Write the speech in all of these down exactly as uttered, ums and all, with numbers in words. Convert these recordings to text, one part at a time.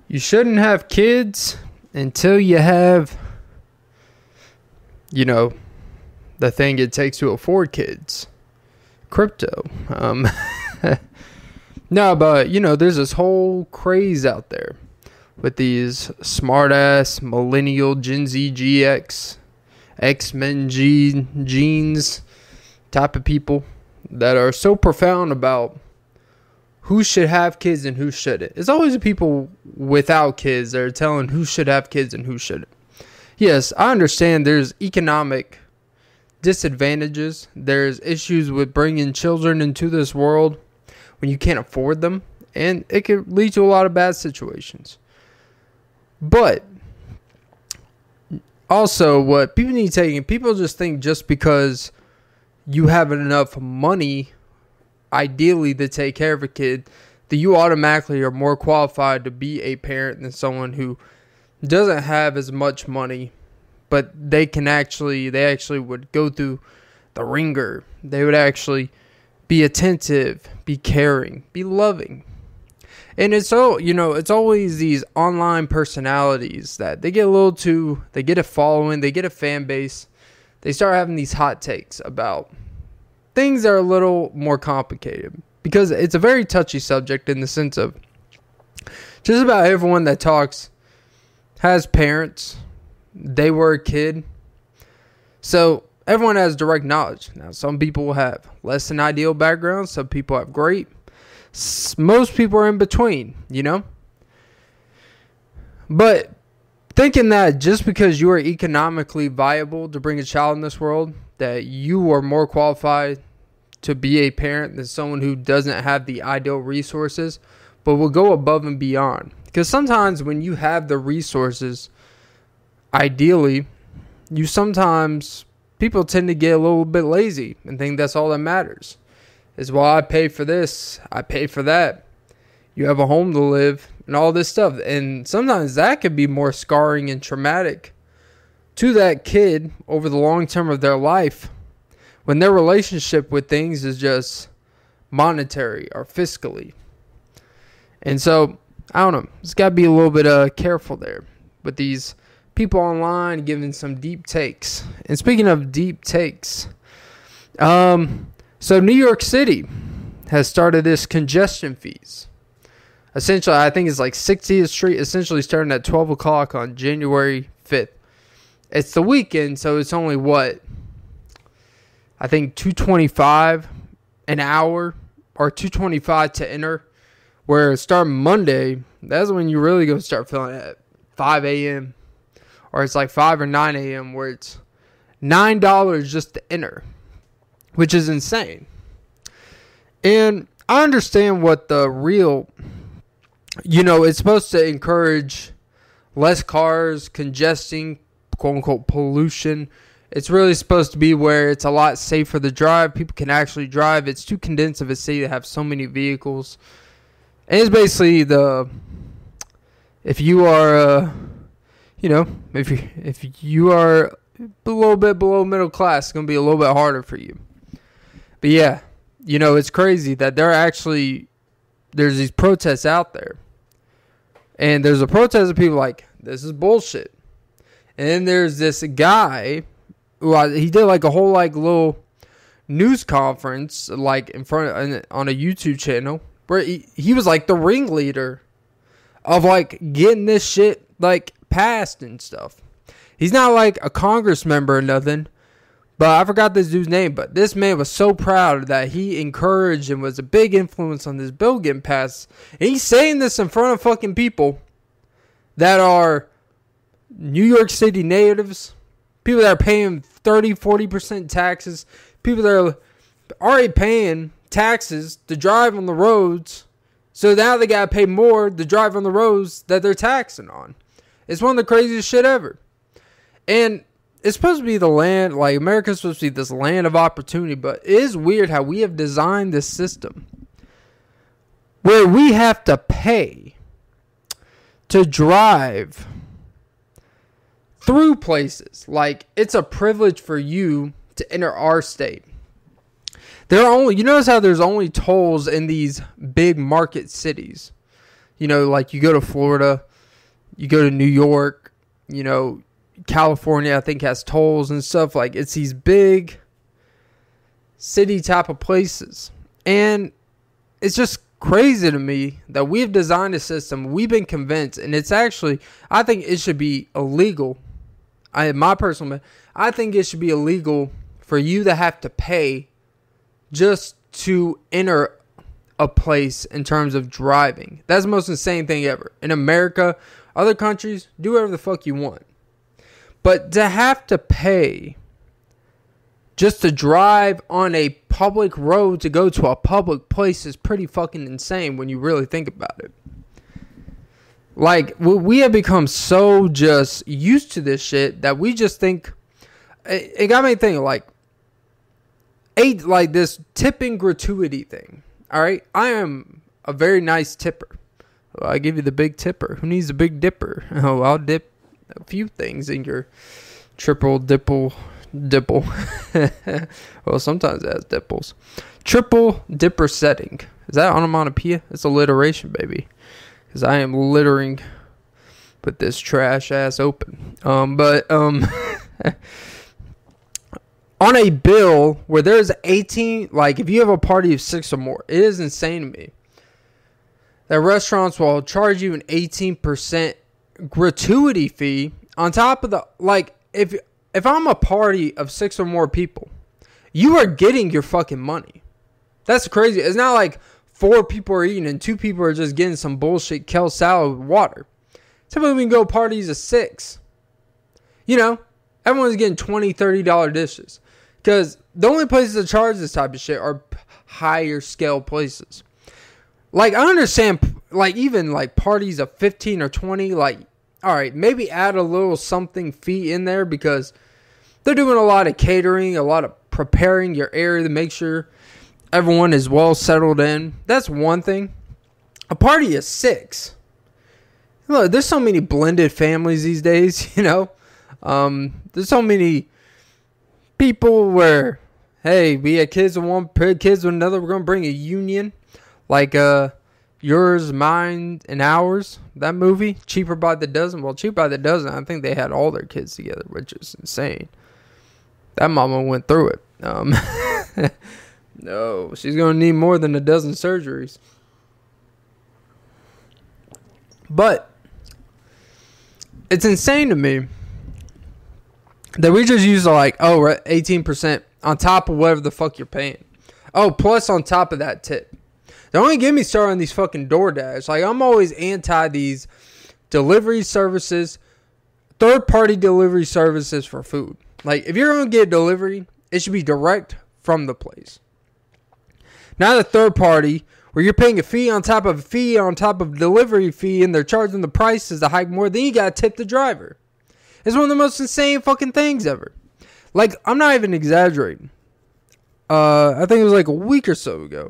You shouldn't have kids until you have, you know, the thing it takes to afford kids. Crypto. Um, no, but, you know, there's this whole craze out there with these smart-ass millennial Gen Z, G X, X-Men G, genes type of people that are so profound about who should have kids and who shouldn't. It's always the people without kids that are telling who should have kids and who shouldn't. Yes, I understand there's economic disadvantages. There's issues with bringing children into this world when you can't afford them. And it could lead to a lot of bad situations. But also what people need to take, people just think just because you have enough money ideally to take care of a kid, that you automatically are more qualified to be a parent than someone who doesn't have as much money, but they can actually, they actually would go through the ringer. They would actually be attentive, be caring, be loving. And it's so, you know, it's always these online personalities that they get a little too, they get a following, they get a fan base. They start having these hot takes about things that are a little more complicated, because it's a very touchy subject in the sense of just about everyone that talks has parents. They were a kid. So everyone has direct knowledge. Now, some people have less than ideal backgrounds. Some people have great. Most people are in between, you know? But thinking that just because you are economically viable to bring a child in this world, that you are more qualified to be a parent than someone who doesn't have the ideal resources, but will go above and beyond. Because sometimes when you have the resources, ideally, you sometimes, people tend to get a little bit lazy and think that's all that matters. Is, well, I pay for this, I pay for that. You have a home to live and all this stuff. And sometimes that could be more scarring and traumatic to that kid over the long term of their life, when their relationship with things is just monetary or fiscally. And so, I don't know, it's got to be a little bit uh, careful there with these people online giving some deep takes. And speaking of deep takes, um, so New York City has started this congestion fees. Essentially, I think it's like sixtieth Street, essentially starting at twelve o'clock on January fifth. It's the weekend, so it's only what? I think two twenty-five an hour, or two twenty-five to enter. Where starting Monday, that's when you really go start feeling it at five a.m. Or it's like five or nine a.m. where it's nine dollars just to enter, which is insane. And I understand what the real, you know, it's supposed to encourage less cars, congesting, quote unquote, pollution. It's really supposed to be where it's a lot safer to drive. People can actually drive. It's too condensed of a city to have so many vehicles. And it's basically the, if you are, uh, you know, if you, if you are a little bit below middle class, it's going to be a little bit harder for you. But yeah, you know, it's crazy that there are actually, there's these protests out there. And there's a protest of people like, this is bullshit. And then there's this guy who I, he did like a whole like little news conference like in front of, on a YouTube channel where he, he was like the ringleader of like getting this shit like passed and stuff. He's not like a Congress member or nothing, but I forgot this dude's name. But this man was so proud that he encouraged and was a big influence on this bill getting passed. And he's saying this in front of fucking people that are New York City natives, people that are paying thirty, forty percent taxes, people that are already paying taxes to drive on the roads, so now they gotta pay more to drive on the roads that they're taxing on. It's one of the craziest shit ever. And it's supposed to be the land, like America's supposed to be this land of opportunity, but it is weird how we have designed this system where we have to pay to drive through places. Like, it's a privilege for you to enter our state. There are only, you notice how there's only tolls in these big market cities. You know, like you go to Florida, You go to New York, you know, California, I think, has tolls and stuff. Like, it's these big city type of places. And it's just crazy to me that we've designed a system. We've been convinced, and it's actually, I think it should be illegal. I, my personal, I think it should be illegal for you to have to pay just to enter a place in terms of driving. That's the most insane thing ever. In America, other countries, do whatever the fuck you want. But to have to pay just to drive on a public road to go to a public place is pretty fucking insane when you really think about it. Like, we have become so just used to this shit that we just think, it got me thinking, like, eight, like this tipping gratuity thing. All right, I am a very nice tipper. Well, I give you the big tipper. Who needs a big dipper? Oh, I'll dip a few things in your triple dipple dipple. Well, sometimes it has dipples. Triple dipper setting. Is that onomatopoeia? It's alliteration, baby. Because I am littering with this trash ass open. Um, but um, on a bill where there's eighteen, like if you have a party of six or more, it is insane to me that restaurants will charge you an eighteen percent gratuity fee on top of the, like, if if I'm a party of six or more people, you are getting your fucking money. That's crazy. It's not like four people are eating and two people are just getting some bullshit kale salad with water. Typically we can go parties of six. You know, everyone's getting twenty dollars, thirty dollars dishes. Because the only places that charge this type of shit are higher scale places. Like, I understand, like, even, like, parties of fifteen or twenty, like, all right, maybe add a little something fee in there because they're doing a lot of catering, a lot of preparing your area to make sure everyone is well settled in. That's one thing. A party of six. Look, there's so many blended families these days, you know. Um, there's so many people where, hey, we had kids with one, kids with another. We're going to bring a union. Like uh, Yours, Mine, and Ours. That movie. Cheaper by the Dozen. Well, Cheaper by the Dozen, I think they had all their kids together, which is insane. That mama went through it. Um, no, she's going to need more than a dozen surgeries. But it's insane to me that we just use like, oh, we're at eighteen percent on top of whatever the fuck you're paying. Oh, plus on top of that tip. Don't even get me started on these fucking DoorDash. Like, I'm always anti these delivery services, third-party delivery services for food. Like, if you're going to get delivery, it should be direct from the place. Not a third party where you're paying a fee on top of a fee on top of a delivery fee and they're charging the prices to hike more. Then you got to tip the driver. It's one of the most insane fucking things ever. Like, I'm not even exaggerating. Uh, I think it was like a week or so ago.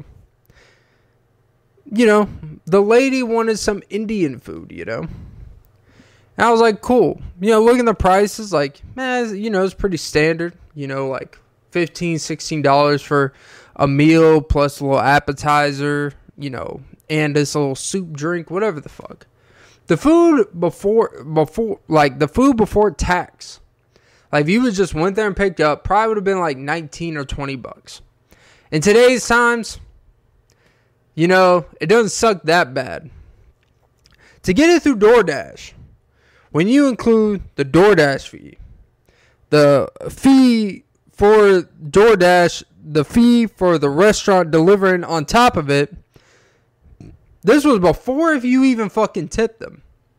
You know, the lady wanted some Indian food, you know. And I was like, cool. You know, looking at the prices, like, man, you know, it's pretty standard. You know, like fifteen dollars, sixteen dollars for a meal plus a little appetizer, you know, and this little soup drink, whatever the fuck. The food before, before, like, the food before tax, like, if you just went there and picked up, probably would have been like nineteen or twenty bucks. In today's times, you know, it doesn't suck that bad. To get it through DoorDash, when you include the DoorDash fee, the fee for DoorDash, the fee for the restaurant delivering on top of it, this was before if you even fucking tipped them.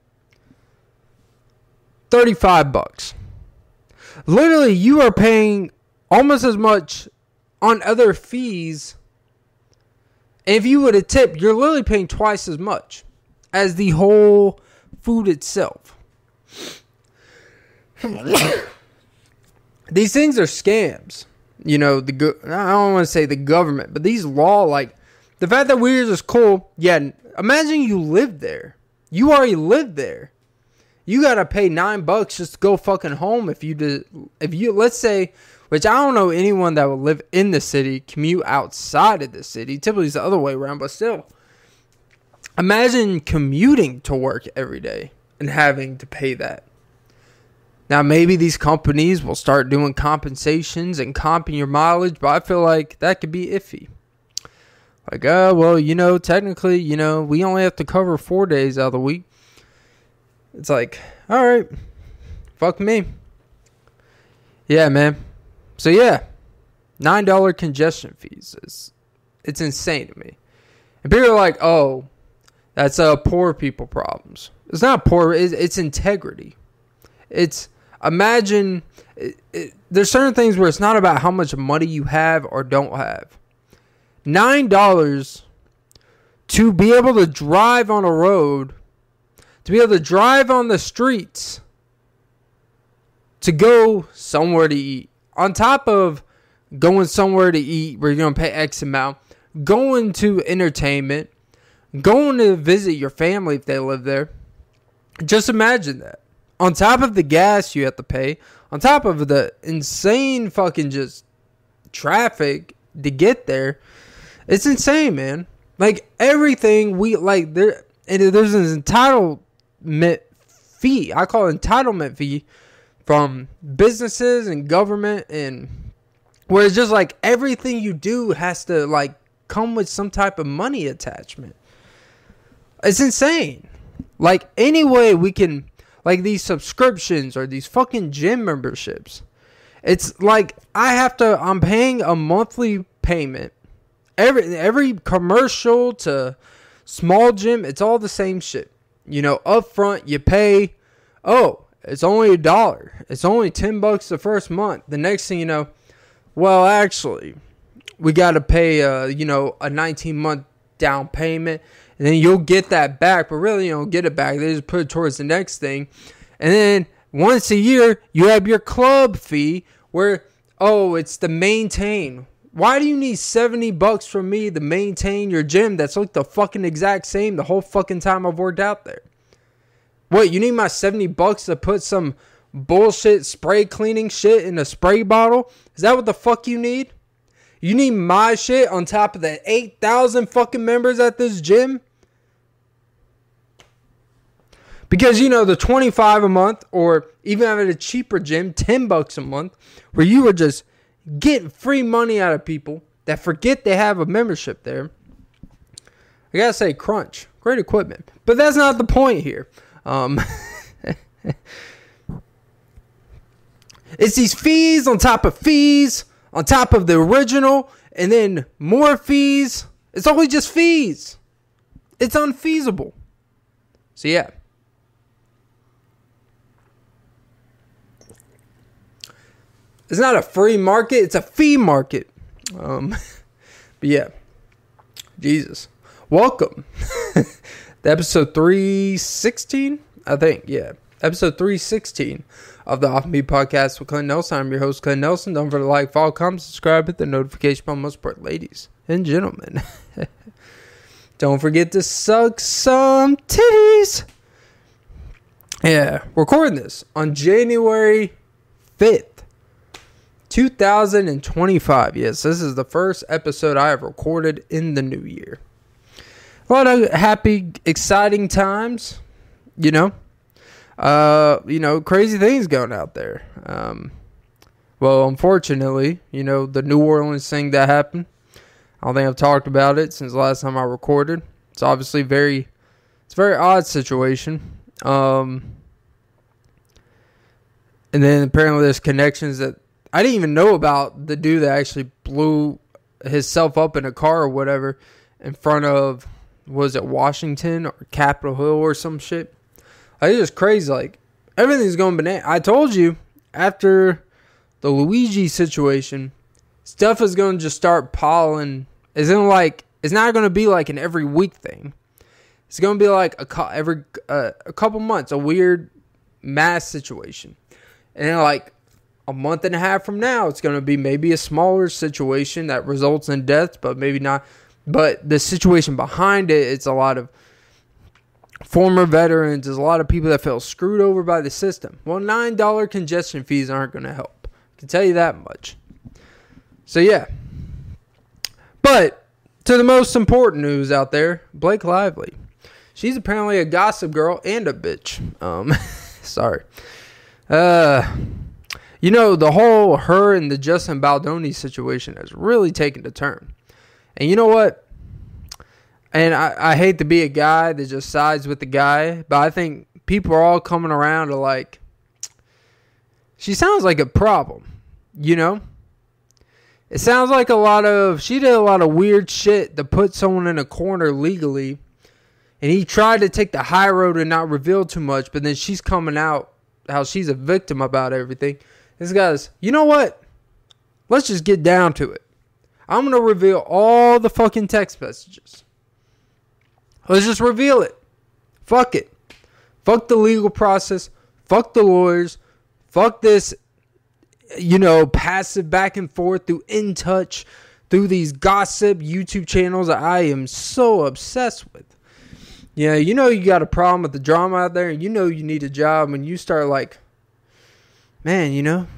thirty-five bucks. Literally, you are paying almost as much on other fees. And if you would have tipped, you're literally paying twice as much as the whole food itself. These things are scams. You know, the go- I don't want to say the government, but these law, like, the fact that we're just cool. Yeah, imagine you lived there. You already lived there. You got to pay nine bucks just to go fucking home if you did. If you, let's say, which I don't know anyone that would live in the city, commute outside of the city. Typically it's the other way around, but still. Imagine commuting to work every day. and having to pay that. Now, maybe these companies will start doing compensations and comping your mileage, but I feel like that could be iffy. Like, oh, well, you know, technically, you know, we only have to cover four days out of the week. It's like, all right, fuck me. Yeah, man. So, yeah, nine dollars congestion fees. It's, it's insane to me. And people are like, oh, that's uh, poor people problems. It's not poor. It's, it's integrity. It's, imagine, it, it, there's certain things where it's not about how much money you have or don't have. nine dollars to be able to drive on a road, to be able to drive on the streets, to go somewhere to eat. On top of going somewhere to eat where you're going to pay X amount, going to entertainment, going to visit your family if they live there. Just imagine that. On top of the gas you have to pay, on top of the insane fucking just traffic to get there, it's insane, man. Like, everything we, like, there, and there's an entitlement fee. I call it entitlement fee from businesses and government, and where it's just like everything you do has to, like, come with some type of money attachment. It's insane. Like, any way we can, like, these subscriptions or these fucking gym memberships, it's like I have to, I'm paying a monthly payment. Every every commercial to small gym, it's all the same shit. You know, up front you pay, oh, it's only a dollar. It's only ten bucks the first month. The next thing you know, well, actually, we got to pay, uh, you know, a nineteen month down payment, and then you'll get that back. But really, you don't get it back. They just put it towards the next thing, and then once a year you have your club fee where, oh, it's to maintain. Why do you need seventy bucks from me to maintain your gym that's looked the fucking exact same the whole fucking time I've worked out there? What, you need my seventy bucks to put some bullshit spray cleaning shit in a spray bottle? Is that what the fuck you need? You need my shit on top of the eight thousand fucking members at this gym? Because, you know, the twenty-five a month, or even at a cheaper gym, ten bucks a month, where you were just getting free money out of people that forget they have a membership there. I gotta say, Crunch, great equipment. But that's not the point here. Um, it's these fees on top of fees, on top of the original, and then more fees. It's always just fees. It's unfeasible. So yeah. It's not a free market. It's a fee market. Um, but yeah. Jesus. Welcome. to episode three sixteen, I think. Yeah. Episode three sixteen of the Off Me Podcast with Clint Nelson. I'm your host, Clint Nelson. Don't forget to like, follow, comment, subscribe, hit the notification bell. Most part, ladies and gentlemen. Don't forget to suck some titties. Yeah. Recording this on January fifth. two thousand twenty-five. Yes, this is the first episode I have recorded in the new year. A lot of happy, exciting times, you know. Uh, you know, crazy things going out there. Um, well, unfortunately, you know, the New Orleans thing that happened. I don't think I've talked about it since the last time I recorded. It's obviously very, it's a very odd situation. Um, and then apparently there's connections that I didn't even know about, the dude that actually blew himself up in a car or whatever in front of, was it Washington or Capitol Hill or some shit? Like, it's just crazy. Like, everything's going bananas. I told you, after the Luigi situation, stuff is going to just start piling. It's going to like, it's not going to be like an every week thing. It's going to be like a every uh, a couple months, a weird mass situation. And then like, a month and a half from now, it's going to be maybe a smaller situation that results in deaths, but maybe not. But the situation behind it, it's a lot of former veterans. There's a lot of people that feel screwed over by the system. Well, nine dollars congestion fees aren't going to help. I can tell you that much. So, yeah. But to the most important news out there, Blake Lively. she's apparently a gossip girl and a bitch. Um, sorry. Uh, you know, the whole her and the Justin Baldoni situation has really taken a turn. And you know what? And I, I hate to be a guy that just sides with the guy, but I think people are all coming around to like, she sounds like a problem, you know? It sounds like a lot of, she did a lot of weird shit to put someone in a corner legally. And he tried to take the high road and not reveal too much, but then she's coming out how she's a victim about everything. This guy's, you know what? Let's just get down to it. I'm going to reveal all the fucking text messages. Let's just reveal it. Fuck it. Fuck the legal process. Fuck the lawyers. Fuck this, you know, passive back and forth through In Touch, through these gossip YouTube channels that I am so obsessed with. Yeah, you know you got a problem with the drama out there, and you know you need a job, and you start like, man, you know,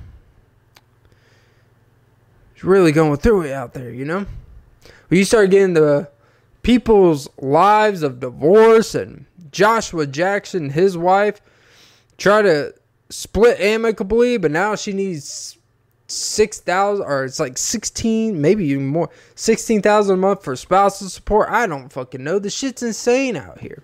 it's really going through it out there, you know? When you start getting the people's lives of divorce, and Joshua Jackson, his wife, try to split amicably, but now she needs six thousand, or it's like sixteen, maybe even more, sixteen thousand a month for spousal support. I don't fucking know. The shit's insane out here.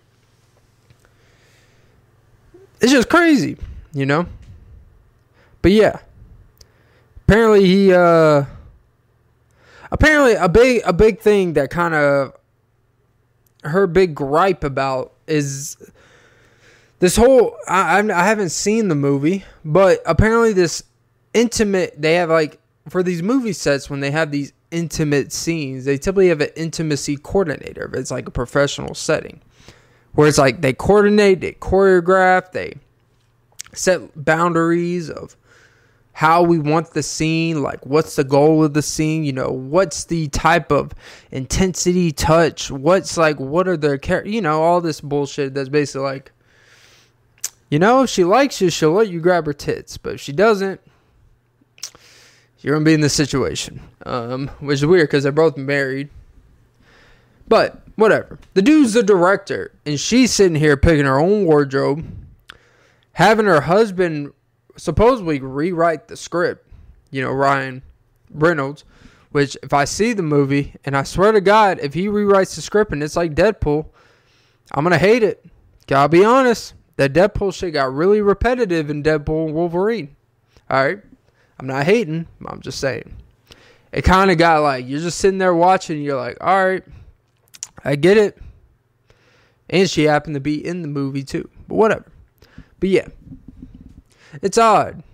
It's just crazy, you know. But yeah, apparently he, uh, apparently a big, a big thing that kind of her big gripe about is this whole. I, I haven't seen the movie, but apparently this intimate, they have like, for these movie sets, when they have these intimate scenes, they typically have an intimacy coordinator. But it's like a professional setting where it's like they coordinate, they choreograph, they set boundaries of how we want the scene, like what's the goal of the scene, you know, what's the type of intensity, touch, what's like, what are their characters, you know, all this bullshit that's basically like, you know, if she likes you, she'll let you grab her tits, but if she doesn't, you're going to be in this situation, um, which is weird because they're both married. But whatever. The dude's the director, and she's sitting here picking her own wardrobe, having her husband supposedly rewrite the script. You know, Ryan Reynolds, which if I see the movie, and I swear to God, if he rewrites the script and it's like Deadpool, I'm going to hate it. Gotta be honest. That Deadpool shit got really repetitive in Deadpool and Wolverine. Alright? I'm not hating. I'm just saying. It kind of got like, you're just sitting there watching. And you're like, all right, I get it. And she happened to be in the movie too. But whatever. But yeah. It's odd.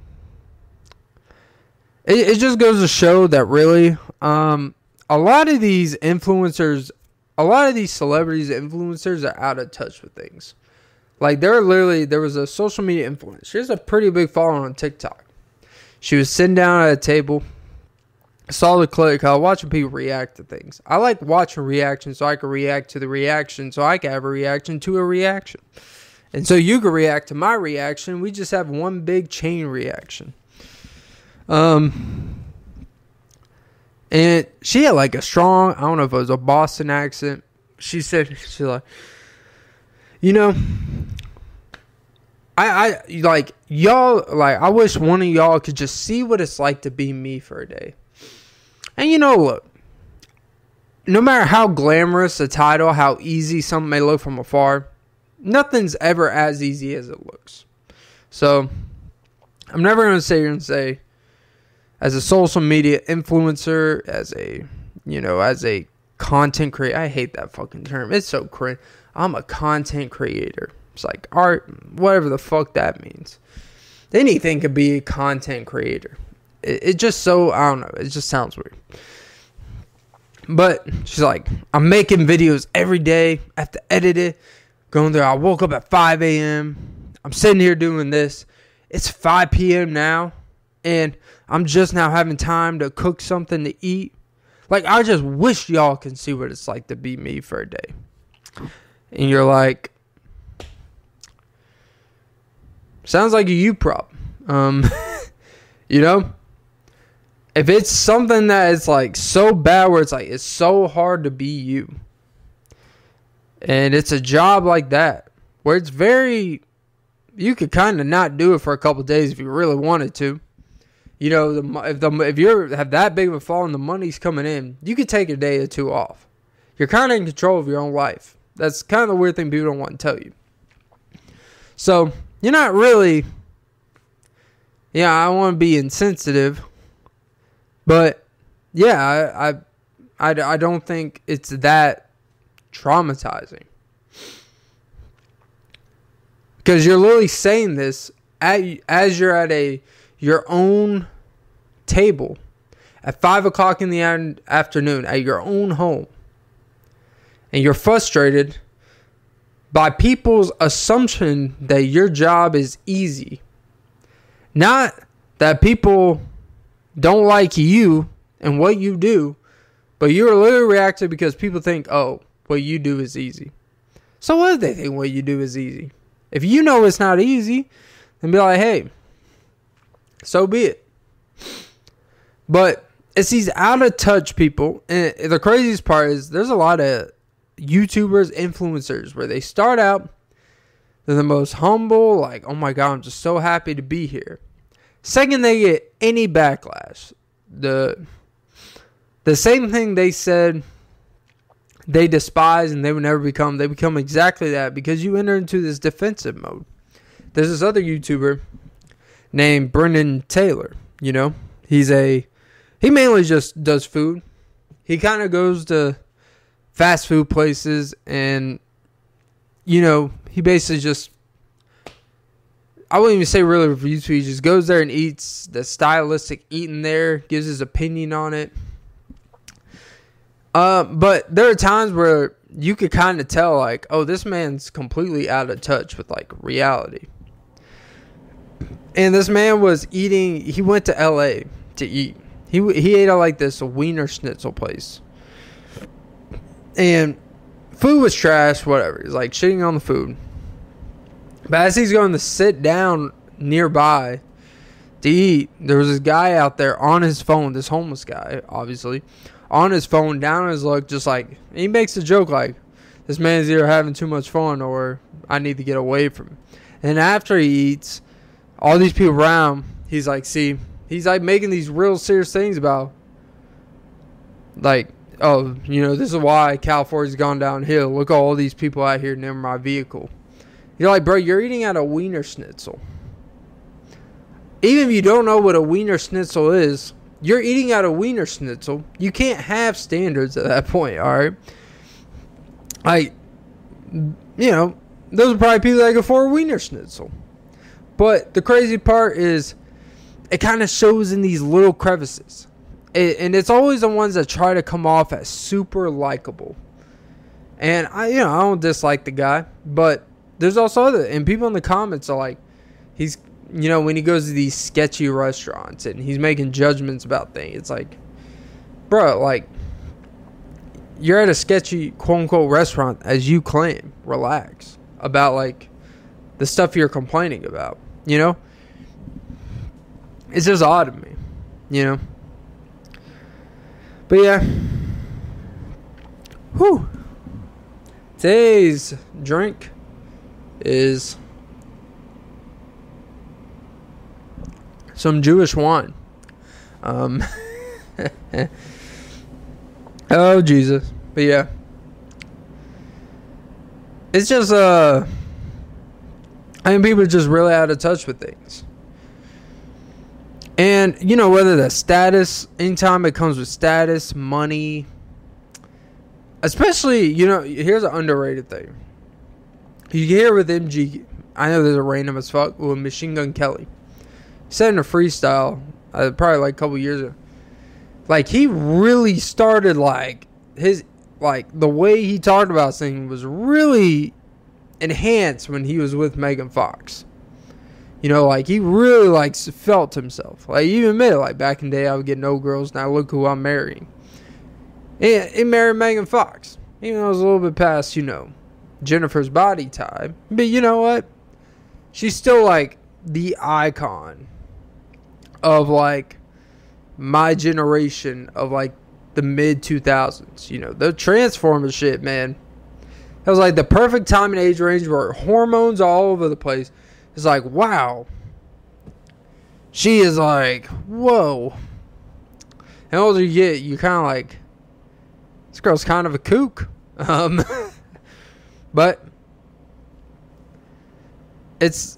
It, it just goes to show that really, um, a lot of these influencers, a lot of these celebrities, influencers are out of touch with things. Like they're literally, there was a social media influencer. She has a pretty big following on TikTok. She was sitting down at a table. I saw the clip. I was watching people react to things. I like watching reactions so I can react to the reaction, so I can have a reaction to a reaction. And so you can react to my reaction. We just have one big chain reaction. Um, and she had like a strong, I don't know if it was a Boston accent. She said, she's like, you know, I, I like y'all, like I wish one of y'all could just see what it's like to be me for a day. And you know, look, no matter how glamorous a title, how easy something may look from afar, nothing's ever as easy as it looks. So I'm never going to sit here and say, as a social media influencer, as a, you know, as a content creator, I hate that fucking term. It's so cringe. I'm a content creator. It's like art, whatever the fuck that means. Anything could be a content creator. It, it just so, I don't know. It just sounds weird. But she's like, I'm making videos every day. I have to edit it. Going there. I woke up at five a.m. I'm sitting here doing this. It's five p.m. now. And I'm just now having time to cook something to eat. Like, I just wish y'all can see what it's like to be me for a day. And you're like, sounds like a you problem. Um, you know? If it's something that is like so bad where it's like, it's so hard to be you. And it's a job like that where it's very, you could kind of not do it for a couple of days if you really wanted to. You know, the, if the if you have that big of a fall and the money's coming in, you could take a day or two off. You're kind of in control of your own life. That's kind of the weird thing people don't want to tell you. So, you're not really, yeah, I want to be insensitive, but yeah, I, I, I, I don't think it's that traumatizing. Because you're literally saying this at, as you're at a your own table at five o'clock in the afternoon at your own home. And you're frustrated by people's assumption that your job is easy. Not that people don't like you and what you do, but you're literally reacting because people think, oh, what you do is easy. So what if they think what you do is easy? If you know it's not easy, then be like, hey, so be it. But it's these out of touch people. And the craziest part is there's a lot of YouTubers, influencers, where they start out, they're the most humble, like, oh my God, I'm just so happy to be here. Second, they get any backlash. The, the same thing they said they despise and they would never become, they become exactly that because you enter into this defensive mode. There's this other YouTuber named Brendan Taylor, you know, he's a, he mainly just does food. He kind of goes to fast food places and, you know, he basically just, I wouldn't even say really reviews food. He just goes there and eats the stylistic eating there, gives his opinion on it. Uh, but there are times where you could kind of tell, like, oh, this man's completely out of touch with, like, reality. And this man was eating, he went to L A to eat. He he ate at like this Wiener Schnitzel place. And food was trash, whatever. He's like shitting on the food. But as he's going to sit down nearby to eat, there was this guy out there on his phone, this homeless guy, obviously, on his phone, down on his luck, just like, he makes a joke like, this man's either having too much fun or I need to get away from him. And after he eats, all these people around, he's like, see, he's like making these real serious things about, like, oh, you know, this is why California's gone downhill. Look at all these people out here near my vehicle. You're like, bro, you're eating at a Wiener Schnitzel. Even if you don't know what a Wiener Schnitzel is, you're eating at a Wiener Schnitzel. You can't have standards at that point, all right? Like, you know, those are probably people that go for a Wiener Schnitzel. But the crazy part is it kind of shows in these little crevices. It, and it's always the ones that try to come off as super likable. And, I, you know, I don't dislike the guy. But there's also other... And people in the comments are like... He's... You know, when he goes to these sketchy restaurants and he's making judgments about things. It's like... Bro, like... You're at a sketchy, quote-unquote, restaurant as you claim. Relax. About, like... The stuff you're complaining about. You know? It's just odd to me. You know? But yeah. Whew. Today's drink is some Jewish wine. Um. Oh, Jesus. But yeah. It's just, uh... I mean, people are just really out of touch with things. And, you know, whether that's status, anytime it comes with status, money, especially, you know, here's an underrated thing. You hear with M G, I know there's a random as fuck, with Machine Gun Kelly. He said in a freestyle, uh, probably like a couple years ago, like, he really started, like, his, like, the way he talked about things was really enhanced when he was with Megan Fox. You know, like, he really, like, felt himself. Like, he even admitted, like, back in the day, I would get no girls, now look who I'm marrying. And he married Megan Fox. Even though it was a little bit past, you know, Jennifer's body type. But you know what? She's still, like, the icon of, like, my generation of, like, the mid two thousands. You know, the Transformers shit, man. It was like the perfect time and age range where hormones are all over the place. It's like, wow. She is like, whoa. And the older you get, you're kind of like, this girl's kind of a kook. Um, but it's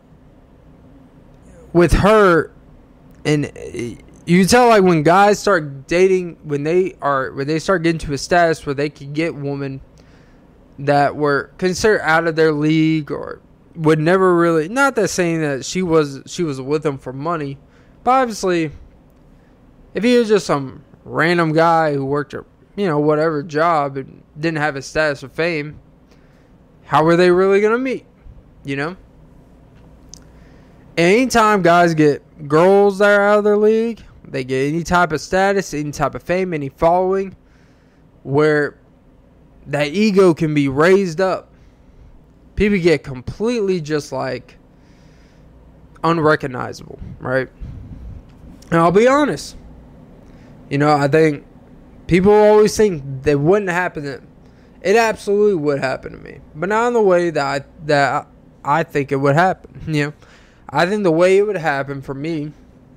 with her, and you tell like when guys start dating, when they are when they start getting to a status where they can get women that were considered out of their league or would never really, not that saying that she was she was with them for money, but obviously if he was just some random guy who worked a, you know, whatever job and didn't have a status of fame, how were they really gonna meet? You know? And anytime guys get girls that are out of their league, they get any type of status, any type of fame, any following, where that ego can be raised up, people get completely just like unrecognizable, right? And I'll be honest, you know, I think people always think that wouldn't happen to them. It absolutely would happen to me, but not in the way that I, that I think it would happen. You know, I think the way it would happen for me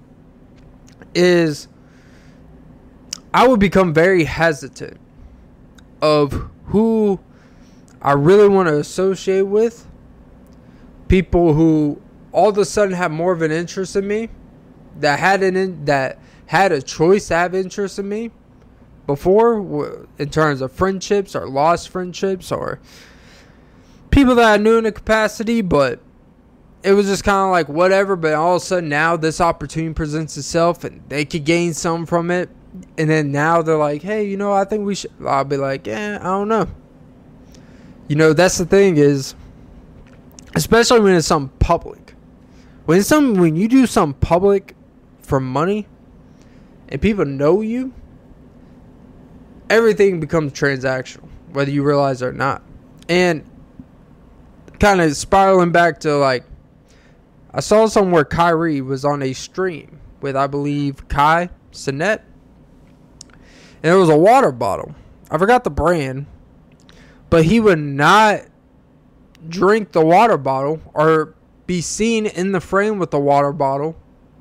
is I would become very hesitant of who I really want to associate with. People who all of a sudden have more of an interest in me, that had an in, that had a choice to have interest in me before, in terms of friendships or lost friendships or people that I knew in a capacity, but it was just kind of like whatever. But all of a sudden now this opportunity presents itself and they could gain some from it. And then now they're like, hey, you know, I think we should. I'll be like, yeah, I don't know. You know, that's the thing is, especially when it's something public. When it's something, when you do something public for money and people know you, everything becomes transactional, whether you realize it or not. And kind of spiraling back to like, I saw somewhere Kyrie was on a stream with, I believe, Kai Cenat. And there was a water bottle. I forgot the brand. But he would not drink the water bottle or be seen in the frame with the water bottle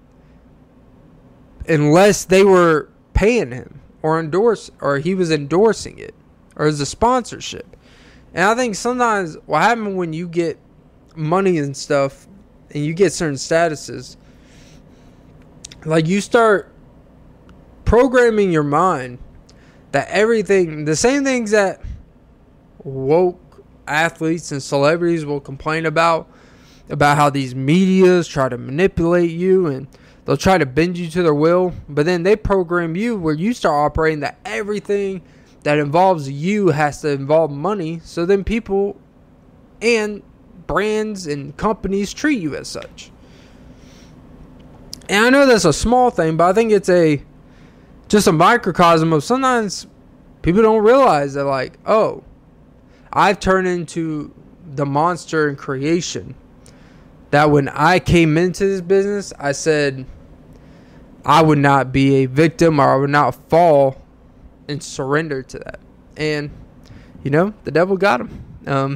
unless they were paying him or endorse or he was endorsing it or as a sponsorship. And I think sometimes what happens when you get money and stuff and you get certain statuses, like you start programming your mind that everything, the same things that woke athletes and celebrities will complain about, about how these medias try to manipulate you and they'll try to bend you to their will, but then they program you where you start operating that everything that involves you has to involve money, so then people and brands and companies treat you as such. And I know that's a small thing, but I think it's a just a microcosm of sometimes people don't realize that, like, oh, I've turned into the monster in creation. That when I came into this business, I said I would not be a victim or I would not fall and surrender to that. And, you know, the devil got him. Um,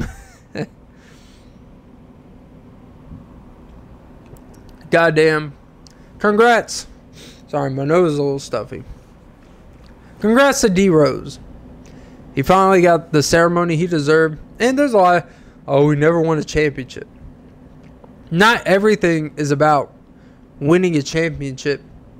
goddamn. Congrats. Sorry, my nose is a little stuffy. Congrats to D Rose. He finally got the ceremony he deserved. And there's a lot of, oh, we never won a championship. Not everything is about winning a championship.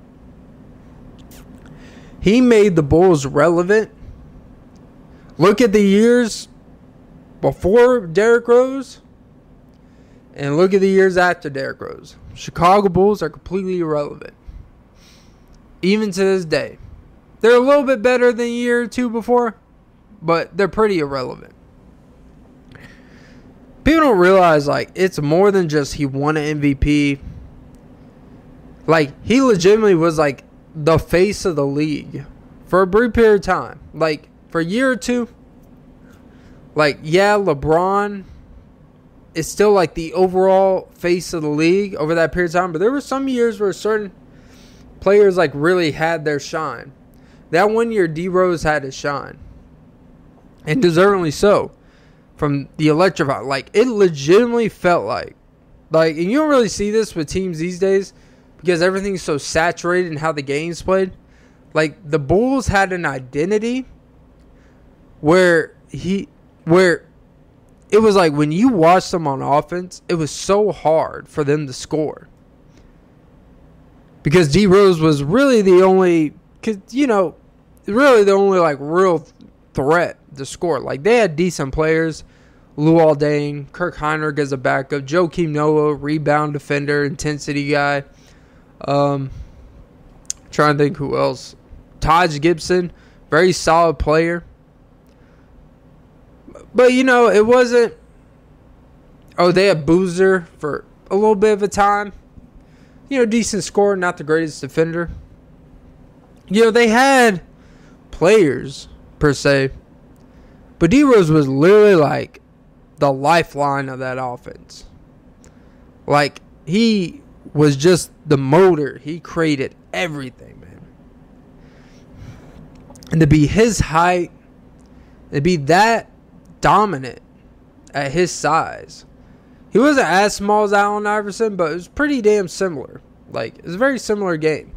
He made the Bulls relevant. Look at the years before Derrick Rose and look at the years after Derrick Rose. Chicago Bulls are completely irrelevant. Even to this day. They're a little bit better than a year or two before, but they're pretty irrelevant. People don't realize, like, it's more than just he won an M V P. Like, he legitimately was, like, the face of the league for a brief period of time. Like, for a year or two. Like, yeah, LeBron is still, like, the overall face of the league over that period of time. But there were some years where certain players, like, really had their shine. That one year, D Rose had his shine. And deservedly so. from the electrify. Like, it legitimately felt like, like, and you don't really see this with teams these days because everything's so saturated in how the game's played. Like, the Bulls had an identity where he, where it was like when you watched them on offense, it was so hard for them to score. Because D Rose was really the only, cause, you know, really the only, like, real threat to score. Like, they had decent players. Luol Deng, Kirk Hinrich as a backup, Joakim Noah, rebound defender, intensity guy. Um, trying to think who else. Taj Gibson, very solid player. But, you know, it wasn't... Oh, they had Boozer for a little bit of a time. You know, decent scorer, not the greatest defender. You know, they had players, per se. But D-Rose was literally like the lifeline of that offense. Like, he was just the motor. He created everything, man. And to be his height, to be that dominant at his size. He wasn't as small as Allen Iverson, but it was pretty damn similar. Like, it was a very similar game.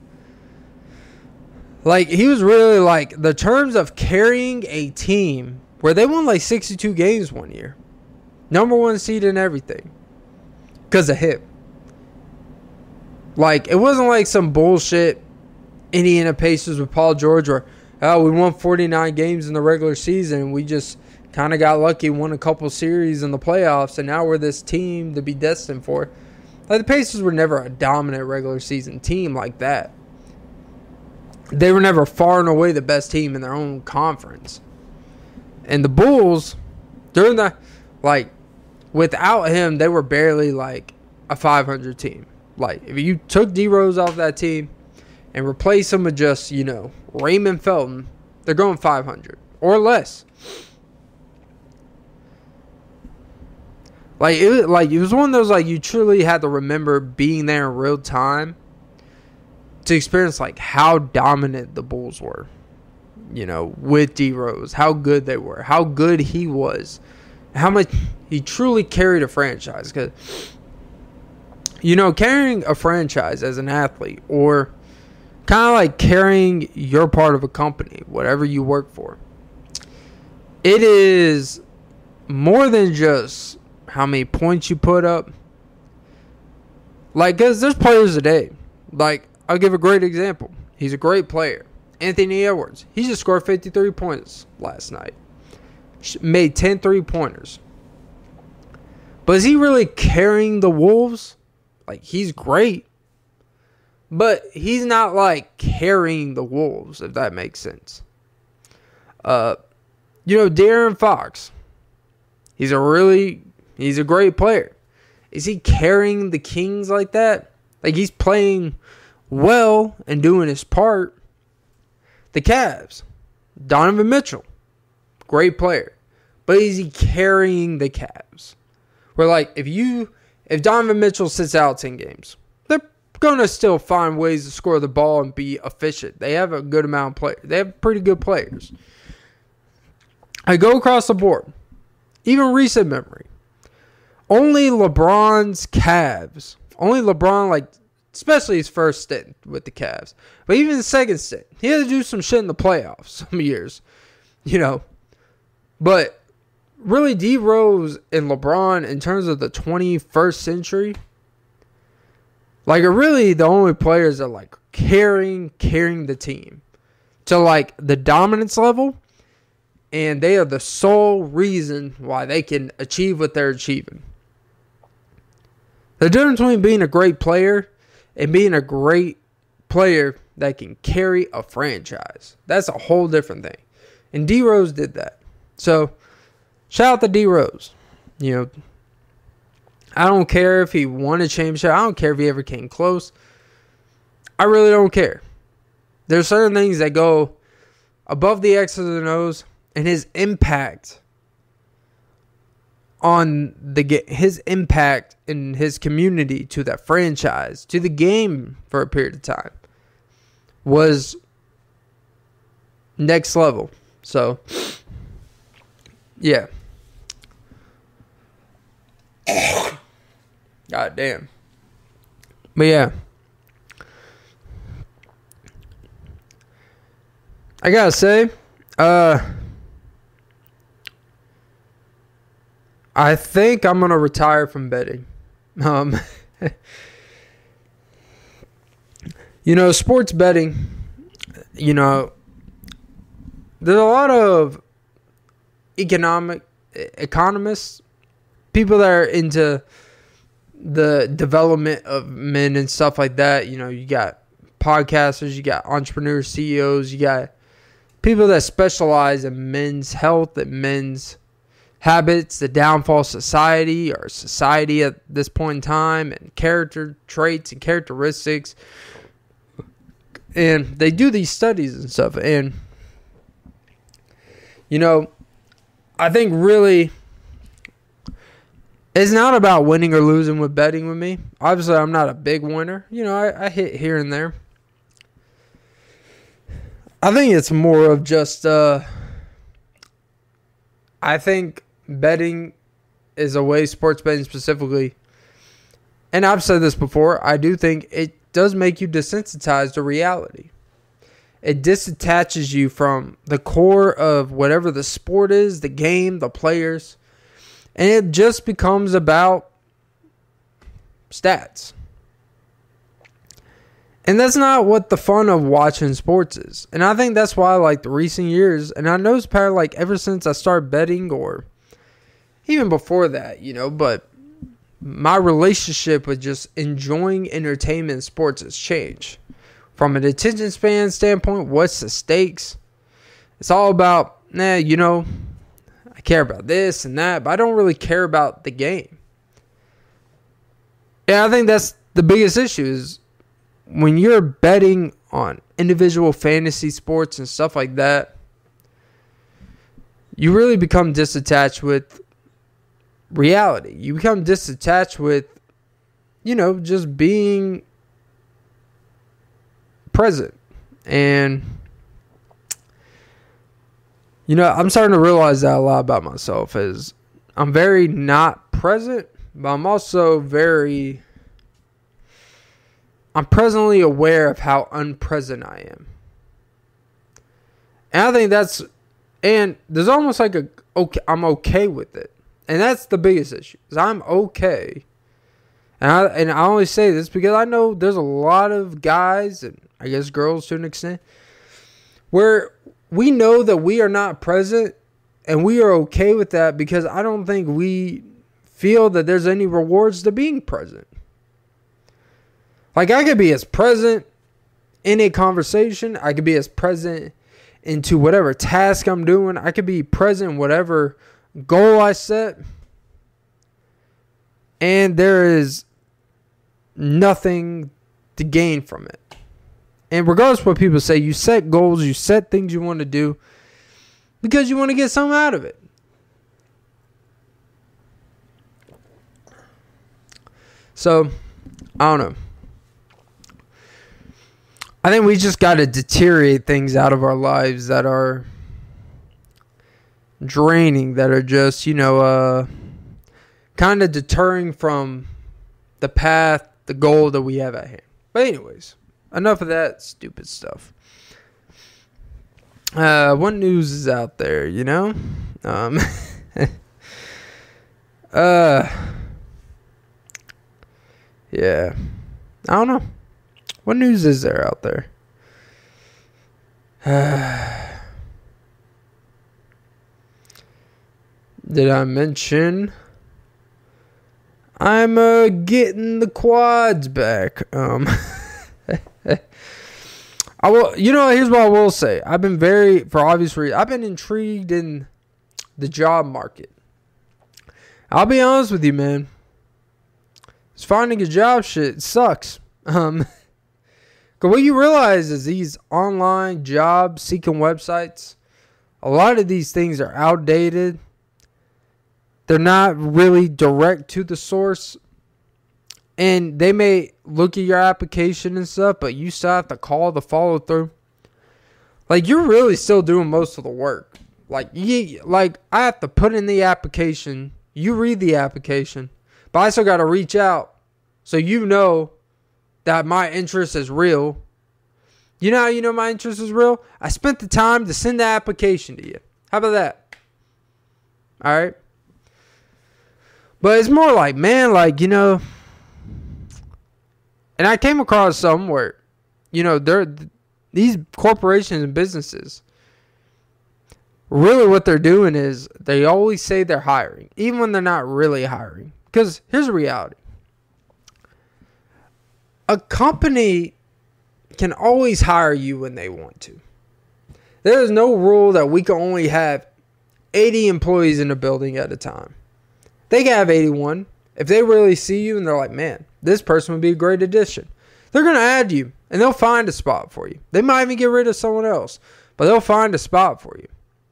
Like, he was really like, the terms of carrying a team where they won like sixty-two games one year. Number one seed and everything. Because of him. Like, it wasn't like some bullshit Indiana Pacers with Paul George where, oh, we won forty-nine games in the regular season. We just kind of got lucky, won a couple series in the playoffs, and now we're this team to be destined for. Like, the Pacers were never a dominant regular season team like that. They were never far and away the best team in their own conference. And the Bulls, during the, like, without him, they were barely, like, a five hundred team. Like, if you took D-Rose off that team and replace him with just, you know, Raymond Felton, they're going five hundred or less. Like, it, like, it was one of those, like, you truly had to remember being there in real time to experience, like, how dominant the Bulls were. You know, with D-Rose, how good they were, how good he was, how much he truly carried a franchise. Because, you know, carrying a franchise as an athlete, or kind of like carrying your part of a company, whatever you work for, it is more than just how many points you put up. Like, because there's players today. Like, I'll give a great example. He's a great player. Anthony Edwards. He just scored fifty-three points last night. Made ten three-pointers. But is he really carrying the Wolves? Like, he's great. But he's not, like, carrying the Wolves, if that makes sense. Uh, you know, De'Aaron Fox. He's a really... He's a great player. Is he carrying the Kings like that? Like, he's playing well and doing his part. The Cavs. Donovan Mitchell. Great player. But is he carrying the Cavs? Where, like, if you... If Donovan Mitchell sits out ten games, they're going to still find ways to score the ball and be efficient. They have a good amount of players. They have pretty good players. I go across the board. Even recent memory. Only LeBron's Cavs. Only LeBron, like, especially his first stint with the Cavs. But even the second stint. He had to do some shit in the playoffs some years. You know. But really, D-Rose and LeBron, in terms of the twenty-first century, like, are really the only players that are, like, carrying, carrying the team to, like, the dominance level. And they are the sole reason why they can achieve what they're achieving. The difference between being a great player and being a great player that can carry a franchise. That's a whole different thing. And D-Rose did that. So, shout out to D-Rose. You know, I don't care if he won a championship. I don't care if he ever came close. I really don't care. There's certain things that go above the X's and O's, and his impact on the his impact in his community, to that franchise, to the game for a period of time, was next level. So, yeah. God damn. But yeah. I gotta say, uh, I think I'm gonna retire from betting. Um, you know, sports betting, you know, there's a lot of economic economists, people that are into the development of men and stuff like that. You know, you got podcasters, you got entrepreneurs, C E Os, you got people that specialize in men's health and men's habits, the downfall of society or society at this point in time, and character traits and characteristics. And they do these studies and stuff. And, you know, I think really it's not about winning or losing with betting with me. Obviously, I'm not a big winner. You know, I, I hit here and there. I think it's more of just, uh, I think betting is a way, sports betting specifically, and I've said this before, I do think it does make you desensitized to reality. It disattaches you from the core of whatever the sport is, the game, the players, and it just becomes about stats. And that's not what the fun of watching sports is. And I think that's why, like, the recent years, and I know it's probably, like, ever since I started betting or even before that, you know, but my relationship with just enjoying entertainment and sports has changed. From an attention span standpoint, what's the stakes? It's all about, nah, you know, I care about this and that, but I don't really care about the game. And I think that's the biggest issue is when you're betting on individual fantasy sports and stuff like that, you really become disattached with reality. You become disattached with, you know, just being present. And, you know, I'm starting to realize that a lot about myself is I'm very not present, but I'm also very... I'm presently aware of how unpresent I am. And I think that's, and there's almost like a, okay, I'm okay with it. And that's the biggest issue, is I'm okay. And I, and I only say this because I know there's a lot of guys, and I guess girls to an extent, where we know that we are not present, and we are okay with that because I don't think we feel that there's any rewards to being present. Like, I could be as present in a conversation. I could be as present into whatever task I'm doing. I could be present in whatever goal I set. And there is nothing to gain from it. And regardless of what people say, you set goals, you set things you want to do because you want to get something out of it. So, I don't know. I think we just got to deteriorate things out of our lives that are draining, that are just, you know, uh, kind of deterring from the path, the goal that we have at hand. But anyways, enough of that stupid stuff. Uh, what news is out there, you know? Um, uh, yeah, I don't know. What news is there out there? Did I mention I'm uh, getting the quads back? Um, I will. You know, here's what I will say. I've been very, for obvious reasons, I've been intrigued in the job market. I'll be honest with you, man. It's finding a job shit sucks. Um. But what you realize is these online job seeking websites, a lot of these things are outdated. They're not really direct to the source. And they may look at your application and stuff, but you still have to call the follow through. Like, you're really still doing most of the work. Like, you, like I have to put in the application. You read the application. But I still got to reach out so you know that my interest is real. You know how you know my interest is real? I spent the time to send the application to you. How about that? All right. But it's more like, man, like, you know, and I came across some where, you know, they're, these corporations and businesses, really what they're doing is they always say they're hiring, even when they're not really hiring. Because here's the reality. A company can always hire you when they want to. There is no rule that we can only have eighty employees in a building at a time. They can have eighty-one. If they really see you and they're like, man, this person would be a great addition, they're going to add you and they'll find a spot for you. They might even get rid of someone else, but they'll find a spot for you.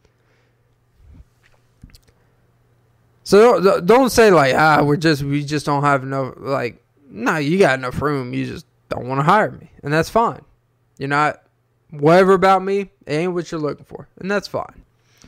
So don't say like, ah, we're just, we just don't have enough. Like, no, you got enough room. You just don't want to hire me. And that's fine. You're not, whatever about me, it ain't what you're looking for. And that's fine.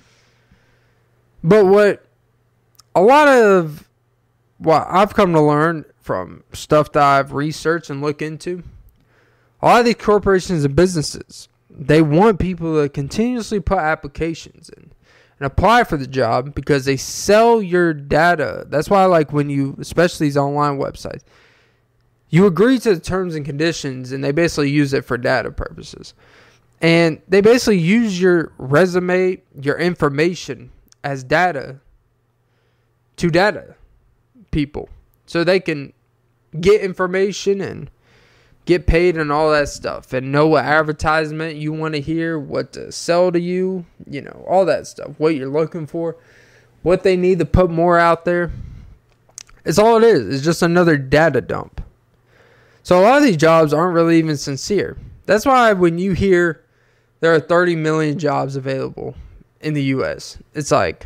But what a lot of what I've come to learn from stuff that I've researched and looked into, a lot of these corporations and businesses, they want people to continuously put applications in and apply for the job because they sell your data. That's why I like when you, especially these online websites, you agree to the terms and conditions and they basically use it for data purposes. And they basically use your resume, your information as data to data people. So they can get information and get paid and all that stuff and know what advertisement you want to hear, what to sell to you, you know, all that stuff, what you're looking for, what they need to put more out there. It's all it is. It's just another data dump. So a lot of these jobs aren't really even sincere. That's why when you hear there are thirty million jobs available in the U S, it's like,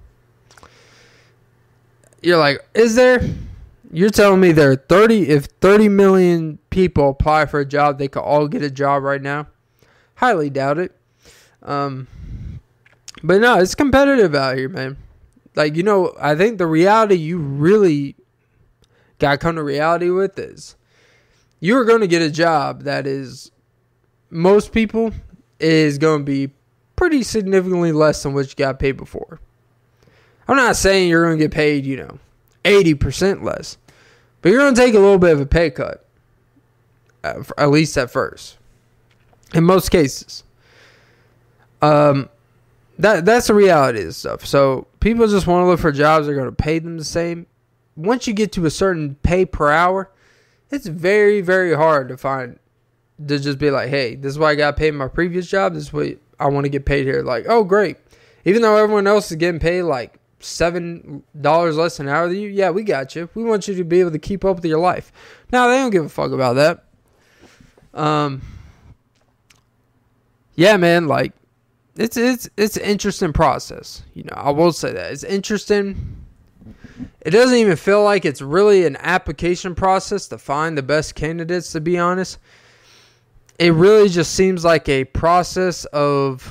you're like, is there? You're telling me there are thirty, if thirty million people apply for a job, they could all get a job right now? Highly doubt it. Um, but no, it's competitive out here, man. Like, you know, I think the reality you really got to come to reality with is you're going to get a job that is, most people, is going to be pretty significantly less than what you got paid before. I'm not saying you're going to get paid, you know, eighty percent less. But you're going to take a little bit of a pay cut. Uh, at least at first. In most cases. Um, that That's the reality of stuff. So people just want to look for jobs that are going to pay them the same. Once you get to a certain pay per hour, it's very, very hard to find, to just be like, hey, this is what I got paid in my previous job. This is what I want to get paid here. Like, oh, great. Even though everyone else is getting paid like seven dollars less an hour than you, yeah, we got you. We want you to be able to keep up with your life. Now, they don't give a fuck about that. Um, yeah, man, like, it's it's it's an interesting process. You know, I will say that. It's interesting. It doesn't even feel like it's really an application process to find the best candidates, to be honest. It really just seems like a process of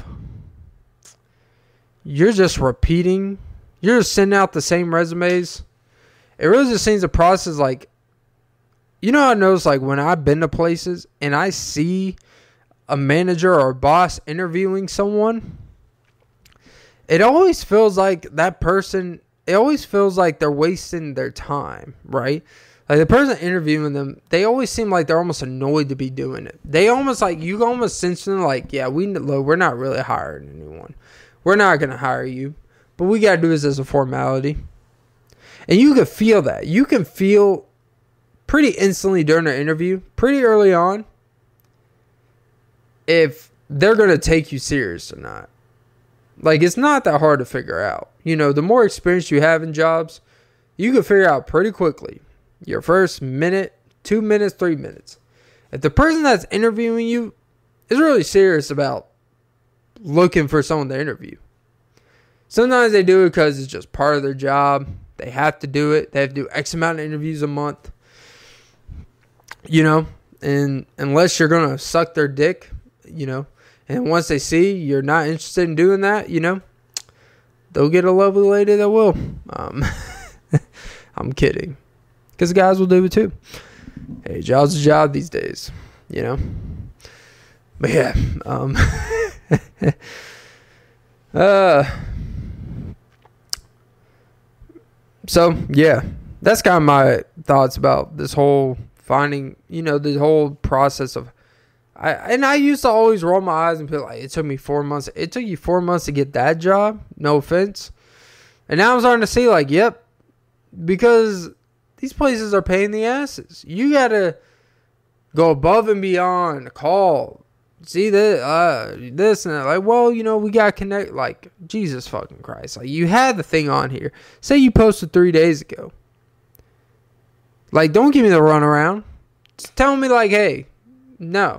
you're just repeating. You're just sending out the same resumes. It really just seems a process like, you know, I notice like when I've been to places and I see a manager or a boss interviewing someone, it always feels like that person, it always feels like they're wasting their time, right? Like the person interviewing them, they always seem like they're almost annoyed to be doing it. They almost like, you almost sense them like, yeah, we, look, we're not really hiring anyone. We're not going to hire you. But we got to do this as a formality. And you can feel that. You can feel pretty instantly during an interview, pretty early on, if they're going to take you serious or not. Like, it's not that hard to figure out. You know, the more experience you have in jobs, you can figure out pretty quickly. Your first minute, two minutes, three minutes. If the person that's interviewing you is really serious about looking for someone to interview. Sometimes they do it because it's just part of their job. They have to do it. They have to do X amount of interviews a month. You know, and unless you're going to suck their dick, you know, and once they see you're not interested in doing that, you know, they'll get a lovely lady that will. Um, I'm kidding. Because guys will do it too. Hey, job's a job these days, you know. But yeah, um, uh, so yeah, that's kind of my thoughts about this whole finding, you know, the whole process of, I and I used to always roll my eyes and be like, it took me four months. It took you four months to get that job. No offense. And now I'm starting to see like, yep, because these places are paying the asses. You gotta go above and beyond. Call, see this, uh, this and that. Like, well, you know, we gotta connect. Like, Jesus fucking Christ! Like, you had the thing on here. Say you posted three days ago. Like, don't give me the runaround. Just tell me, like, hey, no.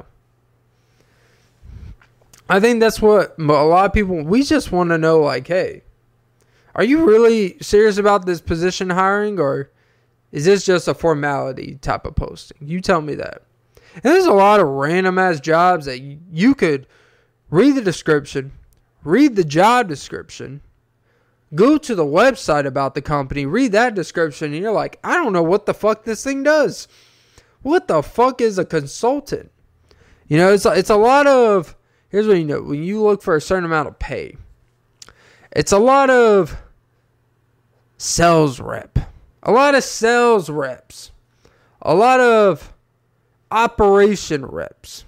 I think that's what a lot of people, we just want to know, like, hey, are you really serious about this position hiring, or is this just a formality type of posting? You tell me that. And there's a lot of random ass jobs that you could read the description, read the job description, go to the website about the company, read that description, and you're like, I don't know what the fuck this thing does. What the fuck is a consultant? You know, it's it's a lot of, here's what you know, when you look for a certain amount of pay, it's a lot of sales rep, a lot of sales reps, a lot of operation reps.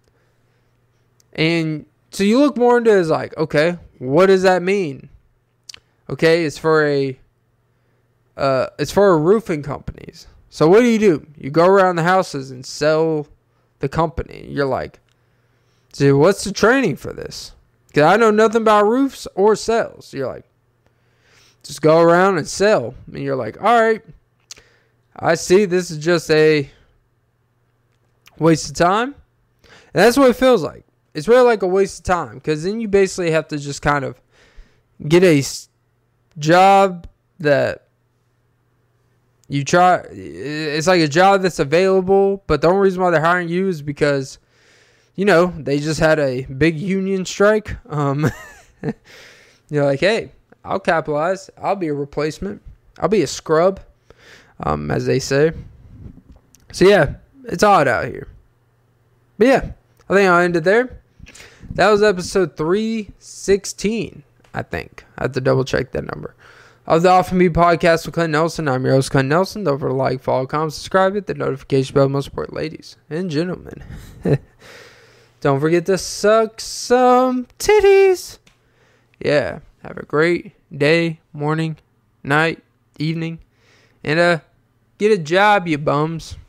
And so you look more into it as like, okay, what does that mean? Okay, it's for a uh, it's for roofing companies. So what do you do? You go around the houses and sell the company. You're like, so what's the training for this? Because I know nothing about roofs or sales. You're like, just go around and sell. And you're like, all right, I see this is just a waste of time. And that's what it feels like. It's really like a waste of time. Because then you basically have to just kind of get a job that you try. It's like a job that's available, but the only reason why they're hiring you is because, you know, they just had a big union strike. Um, you're like, hey, I'll capitalize. I'll be a replacement. I'll be a scrub, um, as they say. So yeah, it's odd out here. But yeah, I think I'll end it there. That was episode three sixteen, I think. I have to double check that number. Of the Off and Me podcast with Clint Nelson. I'm your host, Clint Nelson. Don't forget to like, follow, comment, subscribe, hit the notification bell. Most important, ladies and gentlemen. Don't forget to suck some titties. Yeah. Have a great day, morning, night, evening. And uh, get a job, you bums.